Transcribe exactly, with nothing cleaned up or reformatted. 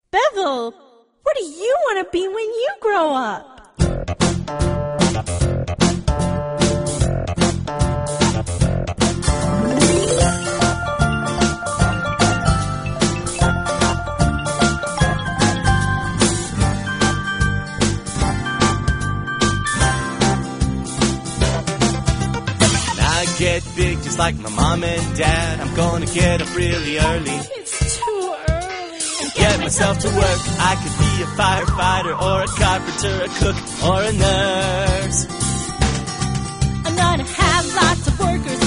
Bevel, what do you want to be when you grow up? Get big just like my mom and dad. I'm gonna get up really early. It's too early. And get myself to work. I could be a firefighter or a carpenter, a cook or a nurse. I'm gonna have lots of workers